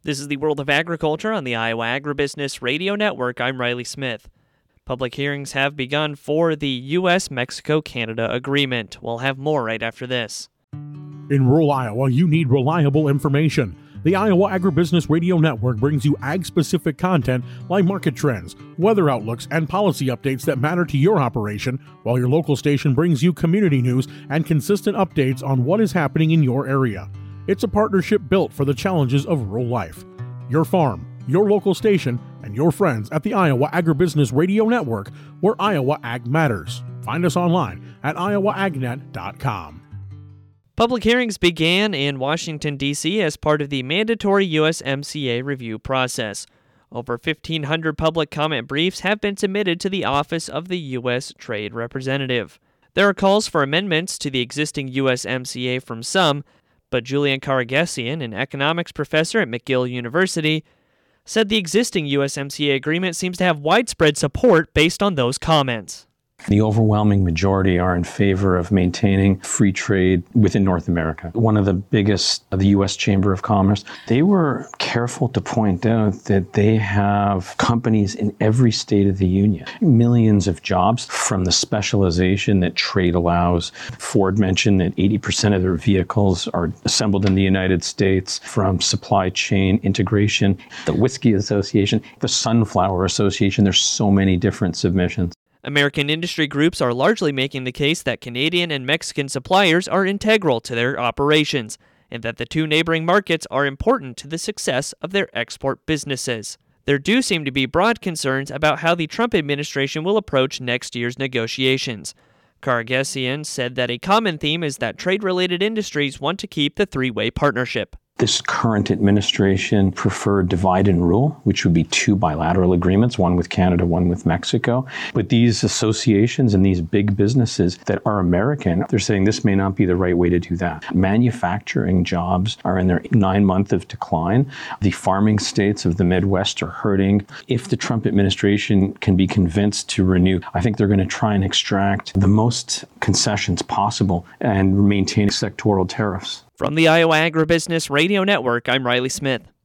This is the World of Agriculture on the Iowa Agribusiness Radio Network. I'm Riley Smith. Public hearings have begun for the U.S.-Mexico-Canada agreement. We'll have more right after this. In rural Iowa, you need reliable information. The Iowa Agribusiness Radio Network brings you ag-specific content like market trends, weather outlooks, and policy updates that matter to your operation, while your local station brings you community news and consistent updates on what is happening in your area. It's a partnership built for the challenges of rural life. Your farm, your local station, and your friends at the Iowa Agribusiness Radio Network, where Iowa Ag matters. Find us online at iowaagnet.com. Public hearings began in Washington, D.C. as part of the mandatory USMCA review process. Over 1,500 public comment briefs have been submitted to the Office of the U.S. Trade Representative. There are calls for amendments to the existing USMCA from some, but Julian Karagesian, an economics professor at McGill University, said the existing USMCA agreement seems to have widespread support based on those comments. The overwhelming majority are in favor of maintaining free trade within North America. One of the biggest of the U.S. Chamber of Commerce, they were careful to point out that they have companies in every state of the union. Millions of jobs from the specialization that trade allows. Ford mentioned that 80% of their vehicles are assembled in the United States, from supply chain integration, the Whiskey Association, the Sunflower Association. There's so many different submissions. American industry groups are largely making the case that Canadian and Mexican suppliers are integral to their operations, and that the two neighboring markets are important to the success of their export businesses. There do seem to be broad concerns about how the Trump administration will approach next year's negotiations. Karagesian said that a common theme is that trade-related industries want to keep the three-way partnership. This current administration preferred divide and rule, which would be two bilateral agreements, one with Canada, one with Mexico. But these associations and these big businesses that are American, they're saying this may not be the right way to do that. Manufacturing jobs are in their 9 month of decline. The farming states of the Midwest are hurting. If the Trump administration can be convinced to renew, I think they're going to try and extract the most concessions possible and maintain sectoral tariffs. From the Iowa Agribusiness Radio Network, I'm Riley Smith.